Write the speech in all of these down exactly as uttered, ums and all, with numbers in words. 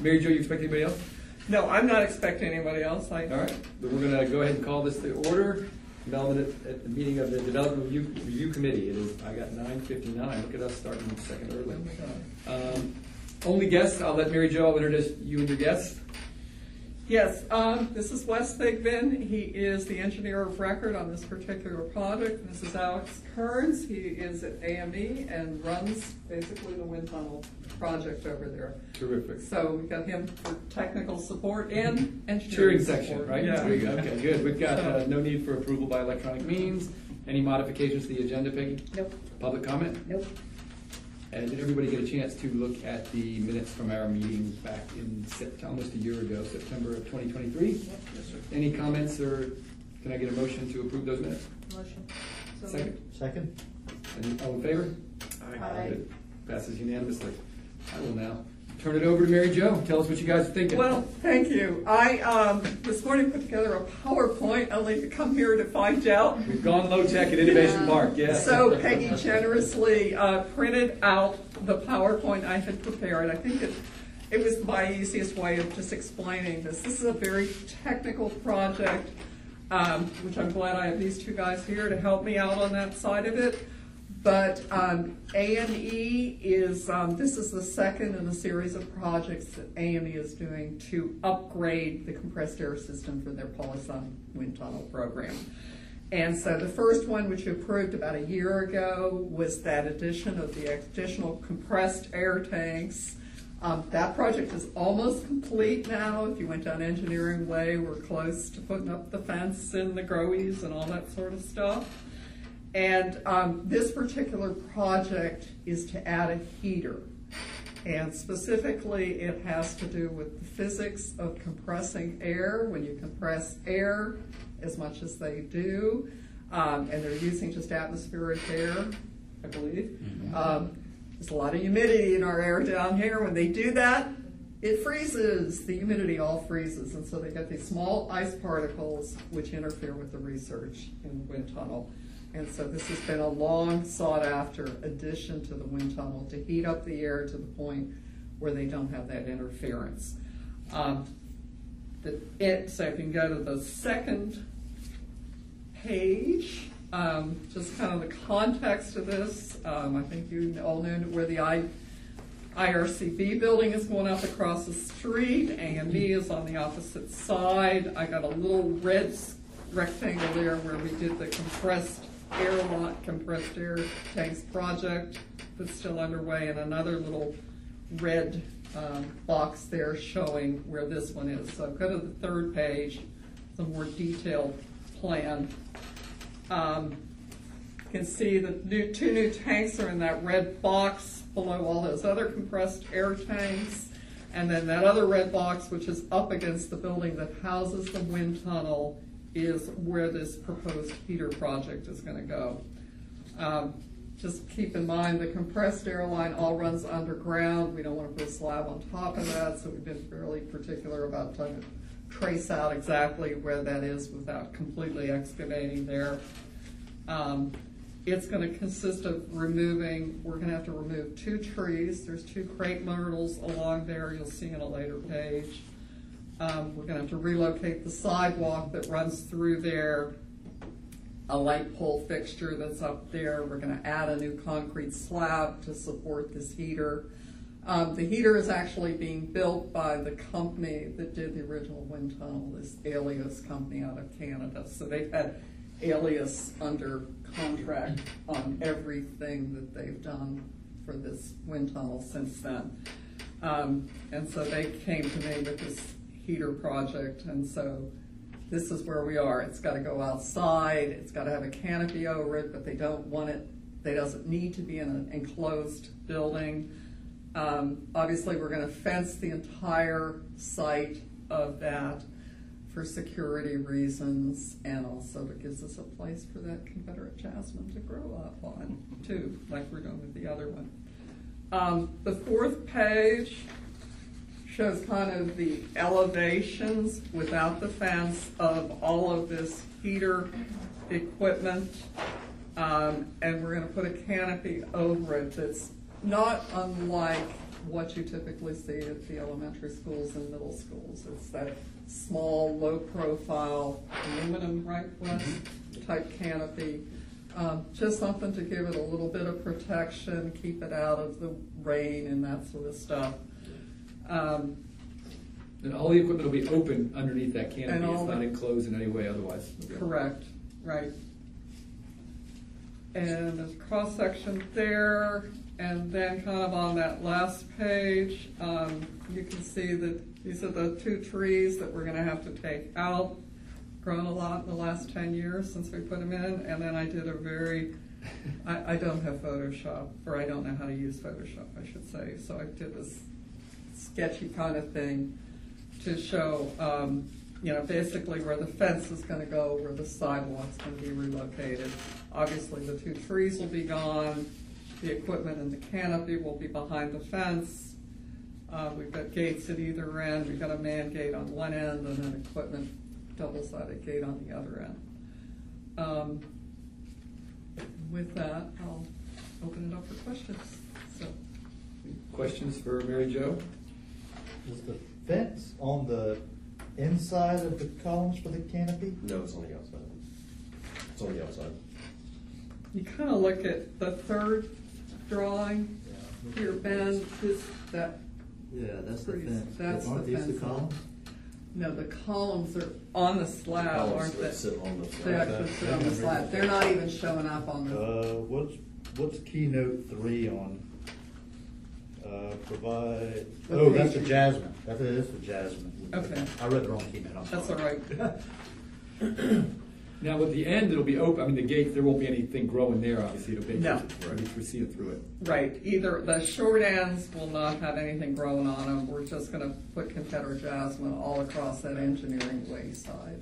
Mary Jo, you expect anybody else? No, I'm not expecting anybody else. I, All right, then we're going to go ahead and call this to order. Development at, at the meeting of the Development Review, Review Committee. It is, I got nine fifty-nine. Look at us starting a second early. Um, only guests, I'll let Mary Jo introduce you and your guests. Yes, um, this is Wes Thigpen. He is the engineer of record on this particular project. This is Alex Kearns. He is at A M E and runs basically the wind tunnel project over there. Terrific. So we've got him for technical support and engineering Cheering support. section, right? Yeah. There we go. Okay, good. We've got uh, no need for approval by electronic means. Any modifications to the agenda, Peggy? Nope. Public comment? Nope. And did everybody get a chance to look at the minutes from our meeting back in September, almost a year ago, September of twenty twenty-three? Yep. Yes, sir. Any comments, or can I get a motion to approve those minutes? Motion. So Second? Second. Any, all in favor? Aye. Good. Passes unanimously. I will now turn it over to Mary Jo. Tell us what you guys are thinking. Well, thank you. I um, this morning put together a PowerPoint only to come here to find out. We've gone low tech at Innovation Yeah. Park, yes. So Peggy generously uh, printed out the PowerPoint I had prepared. I think it, it was my easiest way of just explaining this. This is a very technical project, um, which I'm glad I have these two guys here to help me out on that side of it. But um, A M E is, um, this is the second in a series of projects that A M E is doing to upgrade the compressed air system for their Polysun wind tunnel program. And so the first one, which you approved about a year ago, was that addition of the additional compressed air tanks. Um, that project is almost complete now. If you went down Engineering Way, we're close to putting up the fence and the growies and all that sort of stuff. And um, this particular project is to add a heater. And specifically, it has to do with the physics of compressing air. When you compress air, as much as they do, um, and they're using just atmospheric air, I believe. Mm-hmm. um, there's a lot of humidity in our air down here. When they do that, it freezes. The humidity all freezes. And so they get these small ice particles which interfere with the research in the wind tunnel. And so this has been a long sought after addition to the wind tunnel to heat up the air to the point where they don't have that interference. Um, the, it, so if you can go to the second page, um, just kind of the context of this. Um, I think you all know where the I, I R C B building is going up across the street. A M E is on the opposite side. I got a little red rectangle there where we did the compressed air lot, compressed air tanks project that's still underway, and another little red um, box there showing where this one is. So go to the third page, it's a more detailed plan. Um, you can see the new, two new tanks are in that red box below all those other compressed air tanks, and then that other red box, which is up against the building that houses the wind tunnel, is where this proposed heater project is going to go. Um, just keep in mind the compressed air line all runs underground. We don't want to put a slab on top of that, so we've been fairly particular about trying to trace out exactly where that is without completely excavating there. Um, it's going to consist of removing, we're going to have to remove two trees. There's two crepe myrtles along there, you'll see in a later page. Um, we're going to have to relocate the sidewalk that runs through there, a light pole fixture that's up there. We're going to add a new concrete slab to support this heater. Um, the heater is actually being built by the company that did the original wind tunnel, this Alias company out of Canada. So they've had Alias under contract on everything that they've done for this wind tunnel since then. Um, and so they came to me with this heater project, and so this is where we are. It's got to go outside, it's got to have a canopy over it, but they don't want it, they doesn't need to be in an enclosed building. Um, obviously we're going to fence the entire site of that for security reasons, and also it gives us a place for that Confederate jasmine to grow up on too, like we're doing with the other one. Um, the fourth page shows kind of the elevations without the fence of all of this heater equipment. Um, and we're going to put a canopy over it that's not unlike what you typically see at the elementary schools and middle schools. It's that small, low-profile aluminum, right, Wes, type canopy. Um, just something to give it a little bit of protection, keep it out of the rain and that sort of stuff. Um, And all the equipment will be open underneath that And canopy, all it's not the- enclosed in any way otherwise. Correct, right. And there's cross section there, and then kind of on that last page, um, you can see that these are the two trees that we're gonna have to take out. Grown a lot in the last ten years since we put them in, and then I did a very, I, I don't have Photoshop, or I don't know how to use Photoshop, I should say, so I did this sketchy kind of thing to show, um, you know, basically where the fence is gonna go, where the sidewalk's gonna be relocated. Obviously, the two trees will be gone, the equipment and the canopy will be behind the fence. Uh, we've got gates at either end, we've got a man gate on one end and an equipment double-sided gate on the other end. Um, with that, I'll open it up for questions, so. Questions for Mary Jo? Is the fence on the inside of the columns for the canopy? No, it's on the outside. It's on the outside. You kind of look at the third drawing here, Ben, this, that, Yeah, that's the Pretty- fence. that's Aren't the these the fence. columns? no, the columns are on the slab, Columns aren't that they? sit on the They slab. actually sit on the slab, they're not even showing up on the, Uh, what's, what's keynote three on? Uh, provide, The oh, that's the page. Jasmine. That is the Jasmine. Okay. I read the wrong keynote, I'm sorry. that's all right. Now, with the end, it'll be open, I mean, the gate, there won't be anything growing there, obviously, it'll be, No. right, we see it through it. Right, either, the short ends will not have anything growing on them, we're just gonna put Confederate jasmine all across that engineering way side.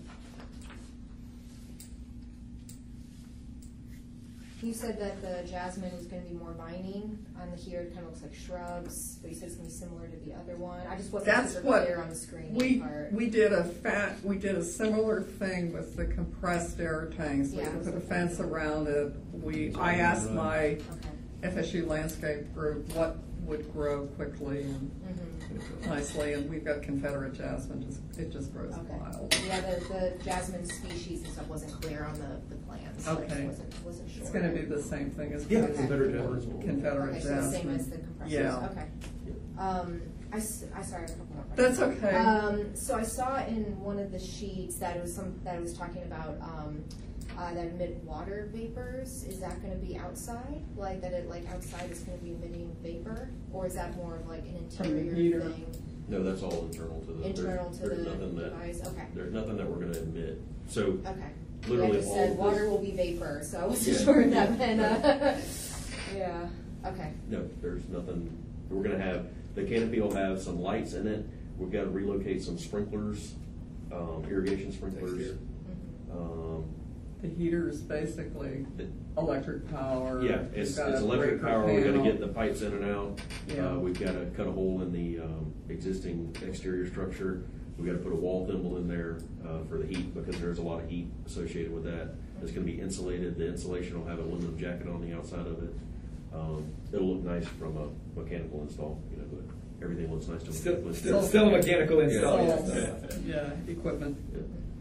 You said that the jasmine is gonna be more vining on the here, it kinda looks like shrubs, but you said it's gonna be similar to the other one. I just wasn't That's super what clear on the screening We, part. we did a fat, we did a similar thing with the compressed air tanks, we Yeah. could put a fence around it. We, I asked my Okay. F S U landscape group what would grow quickly and Mhm. nicely, and we've got Confederate jasmine, just, it just grows Okay. wild. Yeah, the, the jasmine species and stuff wasn't clear on the, the plans, so I just Okay. wasn't, wasn't sure. It's gonna be the same thing as. Yeah, Okay. Confederate jasmine. Confederate Okay, so the same jasmine. as the compressors, Yeah. okay. Um, I, s- I sorry, I have a couple more That's questions. okay. Um, so I saw in one of the sheets that it was some, that it was talking about, um, uh, that emit water vapors. Is that gonna be outside? Like, that it, like, outside is gonna be emitting vapor? Or is that more of like an From the interior heater. thing? No, that's all internal to the. there's- Internal to there's the nothing that- device, okay. There's nothing that we're gonna emit. So Okay. Yeah, literally it just all said of water this- will be vapor, so I wasn't Yeah. sure if that meant, uh, yeah, okay. No, there's nothing, we're gonna have, the canopy will have some lights in it. We've gotta relocate some sprinklers, um, irrigation sprinklers. Mhm. Um, The heater is basically the- electric power. Yeah, You've it's, got it's a electric breaker power, we gotta panel. get the pipes in and out. Yeah. Uh, we've gotta cut a hole in the, um, existing exterior structure. We gotta put a wall thimble in there, uh, for the heat, because there's a lot of heat associated with that. It's gonna be insulated, the insulation will have an aluminum jacket on the outside of it. Um, it'll look nice from a mechanical install, you know, but everything looks nice to a Still, mechanical still, install. still a mechanical install. Yeah. yes. Yeah, equipment. Yeah.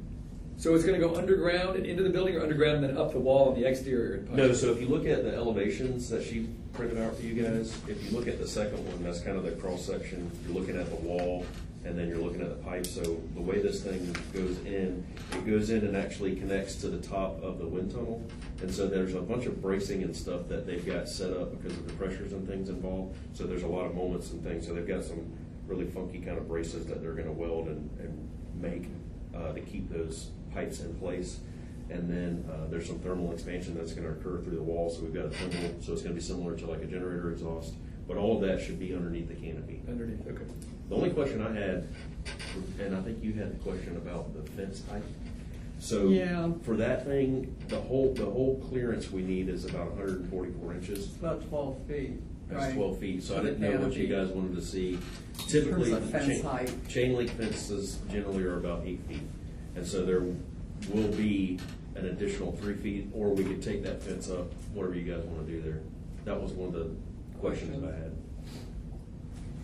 So it's gonna go underground and into the building, or underground and then up the wall on the exterior? No, so if you look at the elevations that she printed out for you guys, if you look at the second one, that's kind of the cross section. You're looking at the wall, and then you're looking at the pipe. So the way this thing goes in, it goes in and actually connects to the top of the wind tunnel. And so there's a bunch of bracing and stuff that they've got set up because of the pressures and things involved. So there's a lot of moments and things. So they've got some really funky kind of braces that they're gonna weld and, and make uh, to keep those pipes in place. And then uh, there's some thermal expansion that's going to occur through the wall, so we've got a thimble, so it's going to be similar to like a generator exhaust. But all of that should be underneath the canopy. Underneath, okay. The only question I had, and I think you had the question about the fence height. So Yeah. for that thing, the whole the whole clearance we need is about one hundred forty-four inches. It's about twelve feet, That's right? twelve feet, so I For the didn't know what you canopy. guys wanted to see. terms Typically, of the fence chain, height. chain link fences generally are about eight feet. And so there will be an additional three feet, or we could take that fence up, whatever you guys want to do there. That was one of the questions I had.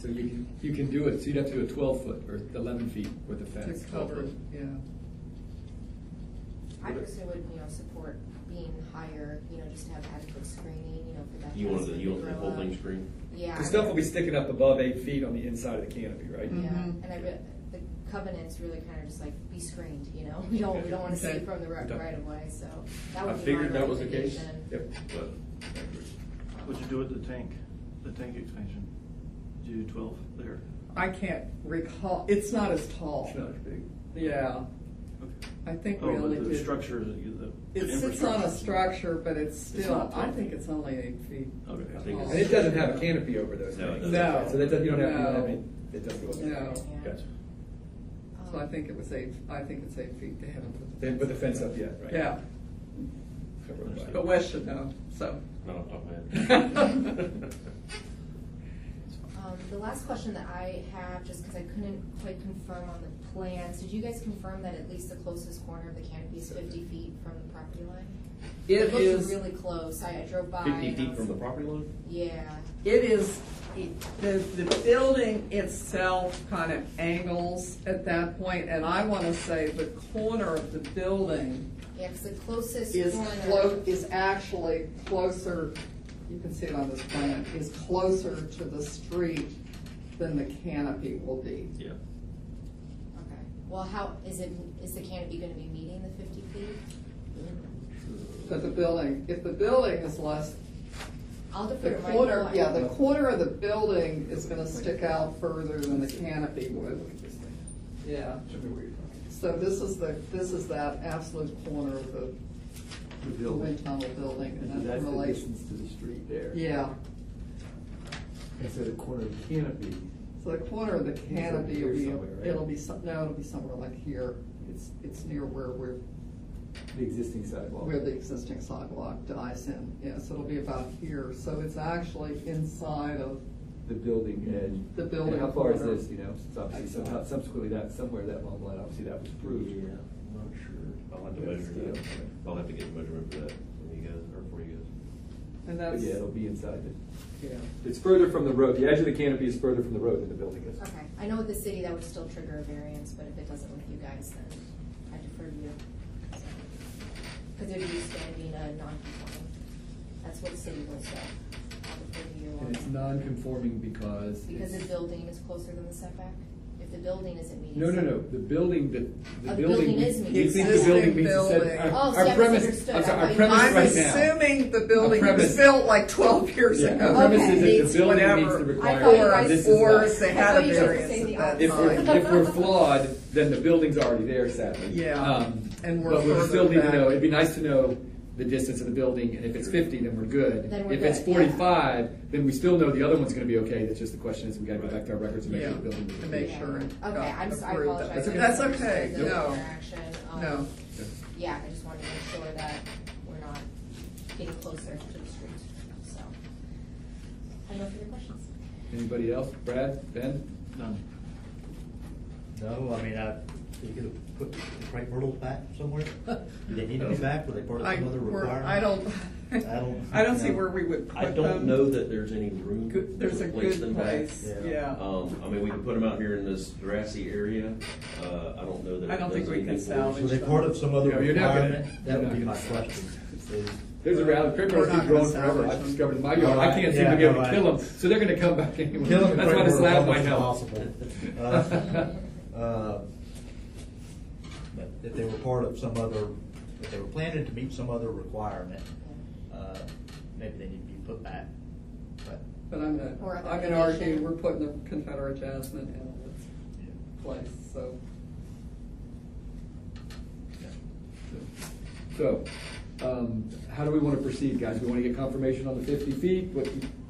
So you can, you can do it, so you'd have to do a twelve foot or eleven feet with a fence. To cover, yeah. I personally would, you know, support being higher, you know, just to have adequate screening, you know, for that. You want the, fence you to want the grow whole up. thing screen? Yeah. The I stuff mean- will be sticking up above eight feet on the inside of the canopy, right? Yeah, Mhm. and I re- the covenants really kind of just like be screened, you know, we don't, we don't wanna see Okay. it from the right, Okay. right of way, so that I would be my figured that was the case. recommendation. Yep. But, What'd you do with the tank, the tank expansion? Did you do twelve there? I can't recall, it's not as tall. It's not as big. Yeah, Okay. I think Oh, we but only the did. structure, is- the. It the sits on a infrastructure- structure, but it's It's still, not I tall. think it's only eight feet. Okay. I think And it's- it doesn't have a canopy over those No, it things. doesn't. So that, doesn't- you don't have, you don't have No. any, it doesn't go up. No. Yeah. Gotcha. So I Um, think it was eight, I think it's eight feet, they haven't put the. They didn't put the fence up yet, right? Yeah, Cover it by- but Wes should know, so. not off the top of my head. Um, the last question that I have, just because I couldn't quite confirm on the plans, did you guys confirm that at least the closest corner of the canopy is fifty feet from the property line? It looks is, really close, I, I drove by. Fifty and I feet was- from the property line? Yeah, it is, it- the, the building itself kind of angles at that point, and I want to say the corner of the building yeah, because the closest is corner. clo, is actually closer, you can see it on this plan, is closer to the street than the canopy will be. Yeah. Okay, well, how, is it, is the canopy gonna be meeting the fifty feet? But the building, if the building is less, I'll defer the to Michael. corner, I- yeah, the corner of the building is gonna stick out further than the canopy would. Yeah. Show me where you're talking. So this is the, this is that absolute corner of the The wind building. tunnel building, and And that that's the relates. distance to the street there. Yeah, And so the corner of the canopy, so the corner of the canopy here will be, somewhere, right? it'll be some, no, it'll be somewhere like here. It's, it's near where we're, the existing sidewalk. where the existing sidewalk dies in. Yeah, so it'll be about here. So it's actually inside of, The building edge. The building And how far is corner. this, you know, since obviously somehow, subsequently that, somewhere that long line, obviously that was approved. Yeah, I'm not sure. I'll have to measure that. I'll have to get a measurement for that from you guys, or for you guys. and But that's, yeah, it'll be inside the, yeah. It's further from the road, the edge of the canopy is further from the road than the building is. Okay, I know with the city that would still trigger a variance, but if it doesn't with you guys, then I defer to you. Because it would be standing a non-conforming, that's what the city will say. I'll defer to you on And it's that. non-conforming because. Because the it's- building is closer than the setback? If the building isn't meeting. No, no, no, setback- the building, the, Oh, the the building. building is we meeting think the setback. building meets the Existing set- our- building. Oh, see, our I premise- misunderstood. I'm sorry, I our thought you premise I'm right now. assuming the building Our was premise- built like twelve years Yeah, ago. our premise is Okay. that the Meets building meets whatever. the I requirement. thought you Or, guys- This is or not. they I had a thought you guys were variance saying the at that If we're, time. if we're flawed, then the building's already there, sadly. Yeah, Um, and we're But we further still need to back. know, it'd be nice to know the distance of the building, and if it's fifty, then we're good. Then we're If it's good, yeah. forty-five, then we still know the other one's gonna be okay, that's just the question is, we gotta go back to our records and make Yeah, sure the building. is to okay. make Yeah. sure it Okay, got I'm, s- I approved. apologize. That's okay. That's I okay, misunderstood the no, interaction. Um, no. Yeah, I just wanted to make sure that we're not getting closer to the street, so. I have no further questions. Anybody else? Brad, Ben? None. No, I mean, I, you could have put the crepe myrtles back somewhere. Do they need to be back? Were they part of I, some other we're- requirement? I don't, I don't- I don't see no. where we would put I them. don't know that there's any room Good- to There's a place them good back. place, Yeah. yeah. Um, I mean, we can put them out here in this grassy area. Uh, I don't know that. I it don't does think we can anything for us. salvage Were they part of some other Yeah, you're not gonna- requirement? That you're would not be my gonna- question. Is- There's a reality, crepe We're myrtles not keep gonna growing forever, salvage I've them. discovered in my yard, I can't seem Yeah, to be able no, to I- kill them, so they're gonna come back anyway. Killing the That's crepe why the myrtle slab is might help. impossible. Uh, uh, But if they were part of some other, if they were planted to meet some other requirement, uh, maybe they need to be put back. But But I'm gonna, Or other I'm gonna argue, condition. we're putting the Confederate jasmine in its place, so. So, um, how do we wanna proceed, guys? We wanna get confirmation on the fifty feet, what,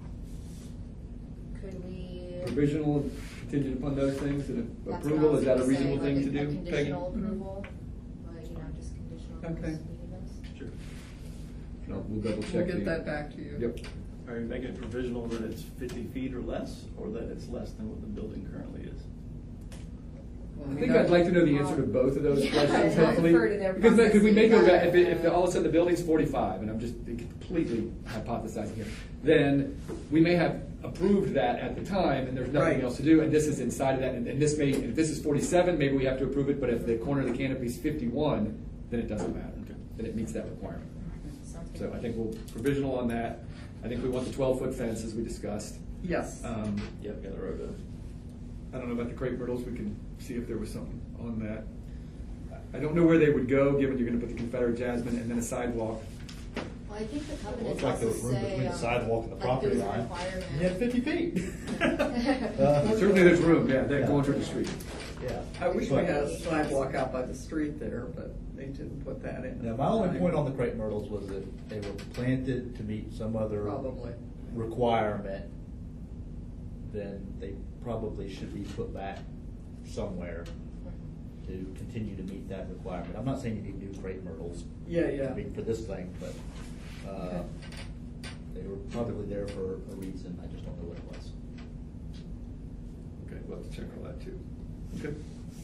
Could we? provisional contingent upon those things, and That's what I approval, was is that a gonna say, reasonable thing like to a- do, A Peggy? conditional approval, like, you know, just conditional. on Okay. us meeting those. Sure. No, we'll double check. We'll the- get that back to you. Yep. Are you making it provisional that it's fifty feet or less, or that it's less than what the building currently is? I think I'd like to know the answer to both of those Yeah, questions, I'll hopefully. defer to their Because, because we may go processing. back, if, it- if all of a sudden the building's forty-five, and I'm just completely hypothesizing here, then we may have approved that at the time, and there's nothing Right. else to do, and this is inside of that, and, and this may, if this is forty-seven, maybe we have to approve it, but if the corner of the canopy is fifty-one, then it doesn't matter, then it meets that requirement. Sounds good. So I think we'll provisional on that. I think we want the twelve-foot fence, as we discussed. Yes. Um, Yep, got the road done. I don't know about the crepe myrtles, we can see if there was something on that. I don't know where they would go, given you're gonna put the Confederate jasmine and then a sidewalk. Well, I think the It covenants looks like also there was room say, between the um, sidewalk and the like property there's a line. requirement. You had fifty feet. Uh, Certainly there's room, yeah, they're Yeah. going through the street. Yeah. I wish we But- had a sidewalk out by the street there, but they didn't put that in. Now, my only point on the crepe myrtles was that they were planted to meet some other Probably. requirement, then they probably should be put back somewhere to continue to meet that requirement. I'm not saying you need new crepe myrtles. Yeah, yeah. I mean, for this thing, but, uh, Okay. they were probably there for a reason, I just don't know what it was. Okay, we'll have to check all that too. Okay.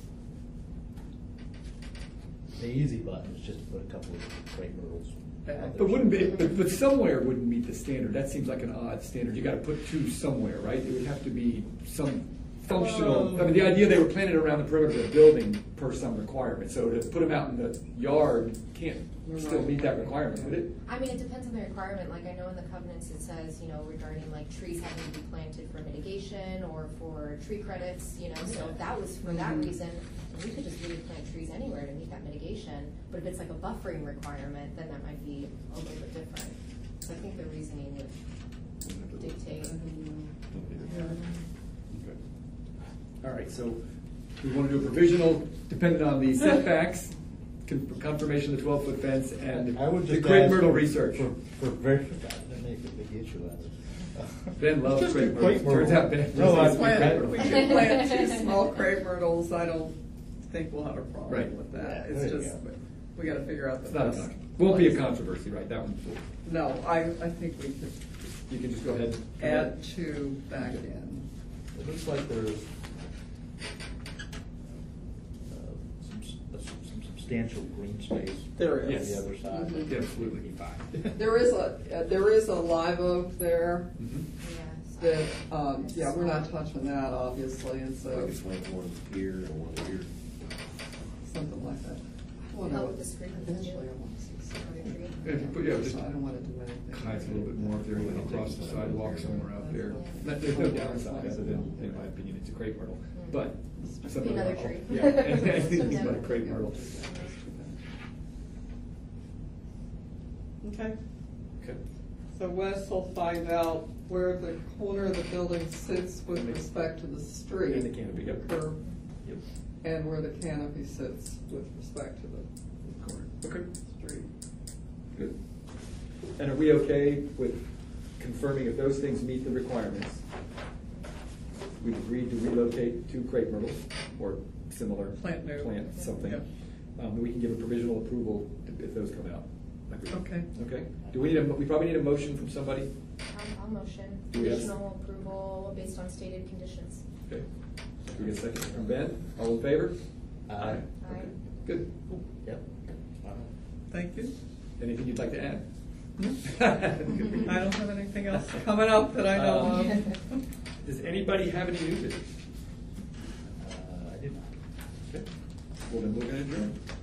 The easy button is just to put a couple of crepe myrtles out there. But wouldn't be, but, but somewhere wouldn't meet the standard, that seems like an odd standard, you gotta put two somewhere, right? It would have to be some functional, I mean, the idea they were planted around the perimeter of the building per some requirement, so to put them out in the yard can't still meet that requirement, would it? I mean, it depends on the requirement, like I know in the covenants it says, you know, regarding like trees having to be planted for mitigation or for tree credits, you know, so if that was for that Mhm. reason, we could just really plant trees anywhere to meet that mitigation, but if it's like a buffering requirement, then that might be a little bit different. So I think the reasoning would dictate. Yeah. Okay. All right, so we want to do a provisional, dependent on the setbacks, con- confirmation of the twelve-foot fence, and I would the just crepe ask myrtle for- research. For, for very, that make a big issue out of it. Ben loves Just crepe a crepe myrtles. Turns myrtle. out Ben No, I- resents Plant- crepe If myrtles. we could plant two small crepe myrtles, I don't think we'll have a Right. problem with that. Yeah, It's there you just, go. we gotta figure out the It's not a best. con- won't be a controversy, right, that one's, No, I, I think we could you can just go ahead. add two back in. It looks like there's uh, some, s- uh, some some substantial green space. There on is. the other side. Mhm. Yeah, absolutely. There is a, uh, there is a live oak there Mhm. Yeah, that, um, yeah, we're not touching that, obviously, and I so, can swing one here and one here. something like that. I wanna- Help with the screen. Eventually, I want to see some tree. If you put- yeah, just So I don't wanna do anything. hides a little bit more if they're going across the sidewalk somewhere out there. That- There's no downside, other than, in my opinion, it's a crepe myrtle, but. something Another about- tree. Yeah, anything about a crepe myrtle. Okay, Okay. so Wes will find out where the corner of the building sits with respect to the street. And the canopy, yep. Curb, Yep. and where the canopy sits with respect to the Correct. Okay. street. Good. And are we okay with confirming if those things meet the requirements? We've agreed to relocate two crepe myrtles or similar. Plant new. Plant something. Yep. Um, we can give a provisional approval if- if those come out. Like we- Okay. Okay. Do we need a, mo- we probably need a motion from somebody? Um, I'll motion Do we have- additional approval based on stated conditions. Okay. Do we get a second from Ben? All in favor? Aye. Okay. Good. Yep. Thank you. Anything you'd like to add? I don't have anything else coming up that I know Um, of. Does anybody have any new business? Uh, I did not. Okay. Well, then we're going to adjourn.